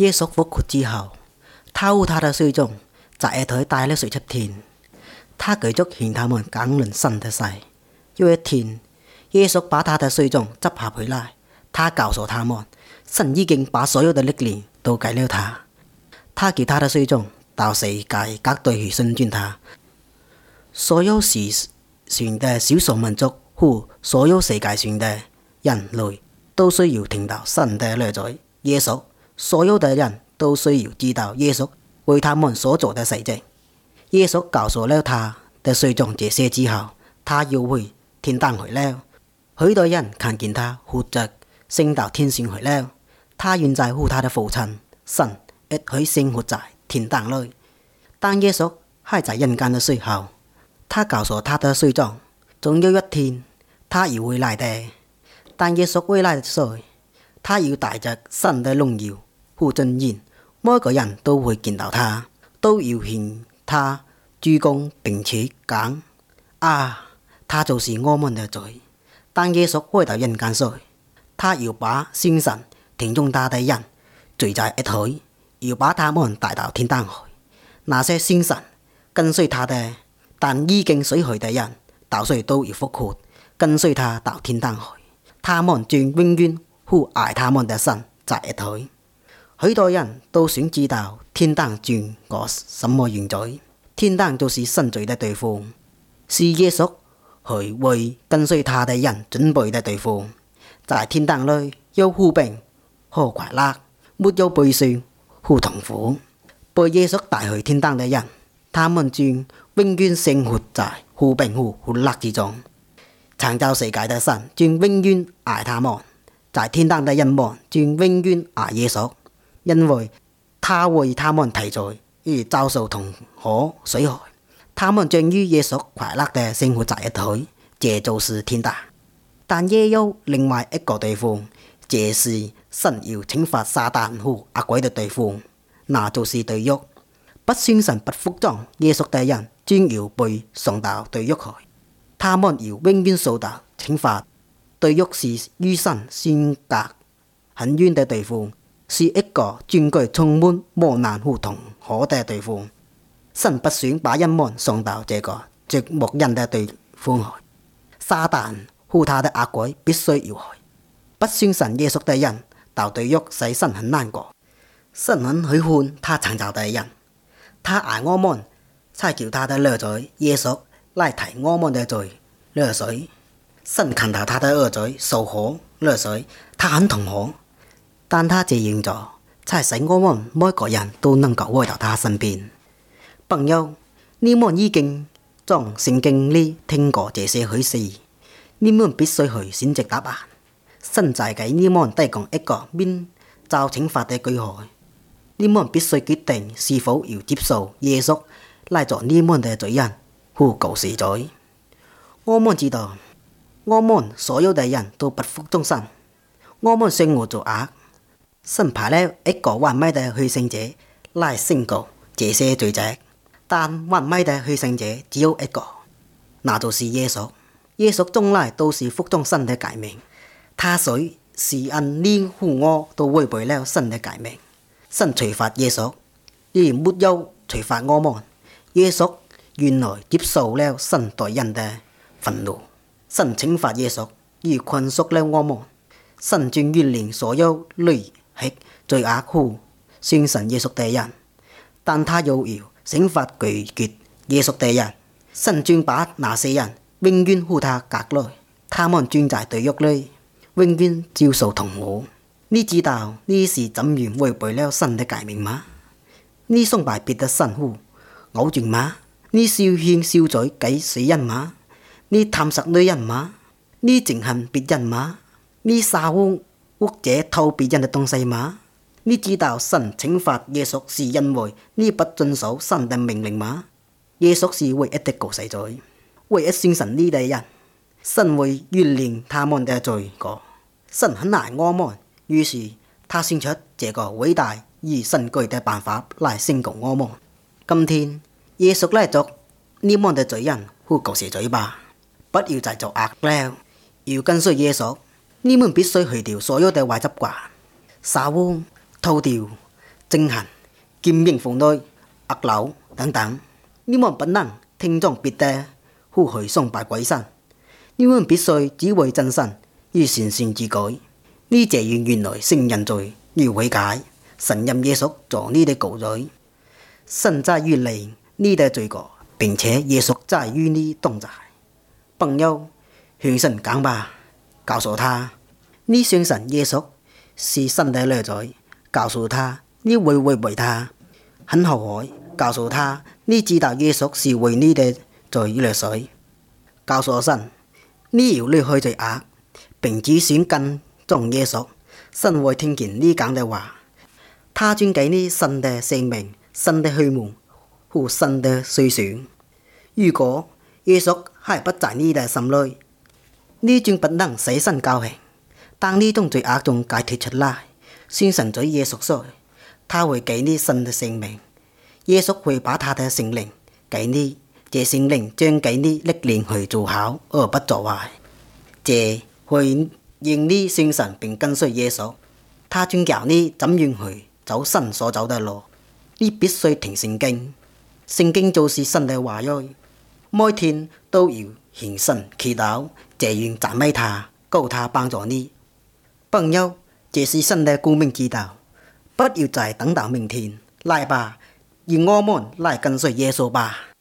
耶稣复活之后，他和他的随从在一腿带了水出天，他继续向他们讲论神的事。有一天，耶稣把他的随从集合回来，他告诉他们，神已经把所有的力量都给了他。他叫他的随从到世界各地去宣传他。所有世上的少数民族和所有世界上的人类都需要听到神的儿子耶稣。所有的人都需要知道耶稣为他们所做的事情。耶稣告诉了他的随从这些之后，他又回天堂去了。许多人看见他活着升到天上去了。他現在和他的父親神一起生活在天堂裏。當耶穌還在人間的時候，他告訴他的隨從，總有一天他要回來的。當耶穌回來的時候，他要帶着神的榮耀和尊嚴，每個人都會見到他，都要向他鞠躬並且講：啊，他就是我們的罪。當耶穌回到人間時，他要把信神聽從他的人聚在一起，要把他們帶到天堂去。那些信神跟隨他的，但已經死去的人，到時都要復活，跟隨他到天堂去。他們將永遠和愛他們的神在一起。許多人都想知道天堂轉個什麼原罪。天堂就是神罪的地方，是耶穌去為跟隨他的人準備的地方。在天堂裏有和平和快樂，沒有悲傷和痛苦。被耶穌帶去天堂的人，他們將永遠生活在和平和歡樂之中。創造世界的神將永遠愛他們，在天堂的人們將永遠愛耶穌，因為他為他們提罪而遭受痛苦水害。他們將與耶穌快樂地生活在一起，這就是天堂。但也有另外一個地方，這是神要懲罰撒旦和惡鬼的地方，那就是地獄。不信神不服從耶穌的人將要被送到地獄去，他們要永遠受到懲罰。地獄是與神相隔很遠的地方，是一個專具充滿磨難和痛苦的地方。神不想把人們送到這個絕無人的地方去。撒旦和他的惡鬼必須要去。不信神耶穌的人到地獄使神很難過。神很喜歡他創造的人，他愛我們，才叫他的兒子耶穌來替我們的罪流水。神看到他的兒子受苦流水，他很痛苦，但他這樣做，才使我們每個人都能夠回到他身邊。朋友，你們已經從聖經裡聽過這些許事，你們必須去選擇答案。神在給你們提供一個免遭懲罰的機會，你們必須決定是否要接受耶穌來做你們的罪人和救世主。我們知道，我們所有的人都不服從神，我們生活作惡。神派了一個完美的犧牲者來拯救這些罪者，但完美的犧牲者只有一個，那就是耶穌。耶穌從來都是服從神的誡命，他說是因你和我都違背了神的誡命。神處罰耶穌，而沒有處罰我們。耶穌原來接受了神對人的憤怒，神懲罰耶穌而困縮了我們。神將原諒所有累血罪惡和信神耶穌的人，但他又要懲罰拒絕耶穌的人。神將把那些人永遠和他隔離，他們將在地獄裡永遠遭受痛苦。你知道你是怎樣違背了神的誡命嗎？你崇拜別的神和偶像嗎？你燒獻燒罪給死人嗎？你貪食女人嗎？你憎恨別人嗎？你撒謊或者偷別人的東西嗎？你知道神懲罰耶穌是因為你不遵守神的命令嗎？耶穌是唯一的救世主，唯一信神你的人，神會原諒他們的罪過。神很愛我們，於是他選出這個偉大而神奇的辦法來拯救我們。今天耶穌來做你們的罪人和救世主吧，不要再做惡了，要跟隨耶穌。你們必須去掉所有的壞習慣，撒謊、偷盜、 憎恨、奸淫婦女、惡佬等等。你們不能聽從別的，呼去崇拜鬼神。你們必須只為真神而善善自改。你這樣原來承認罪要悔改，神任耶穌做你的救罪。神在於你的罪過，並且耶穌在於你同在。朋友，向神講吧，告訴他你相信耶穌是神的兒子，告訴他你會為他很後悔，告訴他你知道耶穌是為你的罪而死，告訴神你要離開罪惡，並只選跟從耶穌。神會聽見你講的話，他將給你新的生命、新的希望和新的思想。如果耶穌還不在你的心裏，你將不能使神高興。當你從罪惡中解脫出來，信神在耶穌時，他會給你新的生命。耶穌會把他的聖靈給你，這聖靈將給你力量去做好而不做壞。這會讓你信神並跟隨耶穌，他將教你怎樣去走神所走的路。你必須聽聖經，聖經就是神的話語，每天都要向神祈禱，這樣讚美他，求他幫助你。朋友，這是神的顧命之道，不要再等到明天。來吧，讓我們來跟隨耶穌吧。